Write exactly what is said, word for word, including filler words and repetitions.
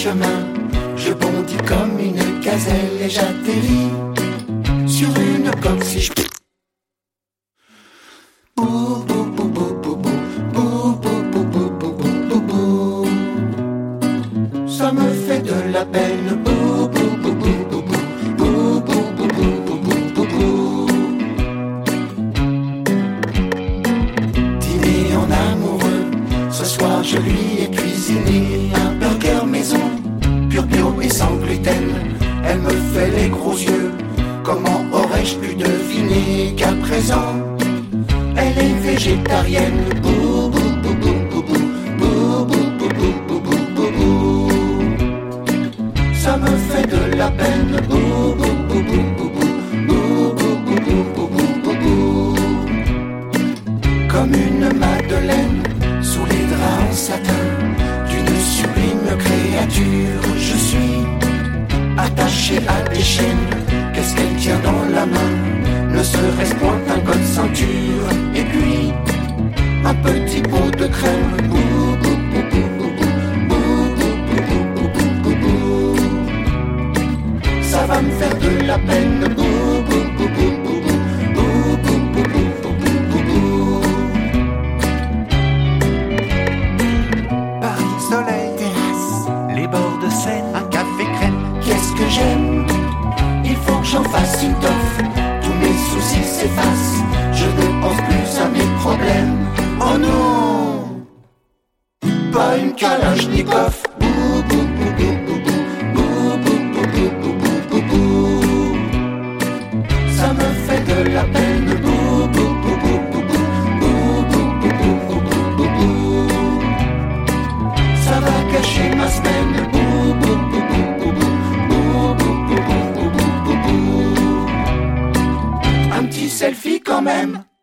chemin. Je bondis comme une gazelle et j'atterris sur une coque si je... Bou, bou, bou, bou, bou, bou, bou, bou, bou, bou, bou, bou, bou. Ça me fait de la peine. Bou, bou, bou, bou, bou, bou, bou, bou, bou, bou, bou, bou, bou. Dîner en amoureux. Ce soir je lui ai cuisiné un burger maison, pur bio et sans gluten. Elle me fait les gros yeux. Comment aurais-je pu deviner qu'à présent elle est végétarienne? Bou, bou, bou, bou, bou, bou, bou, bou, bou, bou, bou, bou, bou, bou. Ça me fait de la peine. Bou, bou, bou, bou, bou, bou, bou, bou, bou, bou, bou, bou, bou, bou. Comme une madeleine sous les draps en satin d'une sublime créature, je suis attaché à des chaînes. Qu'est-ce qu'elle tient dans la main? Ne serait-ce point un code ceinture? Et puis un petit pot de crème. Bou, bou, bou, bou, bou, bou, bou, bou, bou, bou, bou, bou. Ça va me faire de la peine. Bou, bou, bou, bou, bou, bou, bou, bou, bou, bou, bou, bou. Paris, soleil, terrasse, les bords de Seine, un café crème. Qu'est-ce que j'aime? Il faut que j'en fasse une toffe. Tous mes soucis s'effacent. Je ne pense plus à mes problèmes. Oh non, pas une Kalachnikov. Bou, bou, bou, bou, bou, bou, bou, bou, bou, bou, bou, bou, bou. Ça me fait de la peine. Bou, bou, bou, bou, bou, bou, bou, bou, bou, bou, bou, bou, bou. Ça va gâcher ma semaine. Bou, bou, bou, bou, bou, bou, bou, bou, bou, bou, bou, bou, bou. Un petit selfie quand même.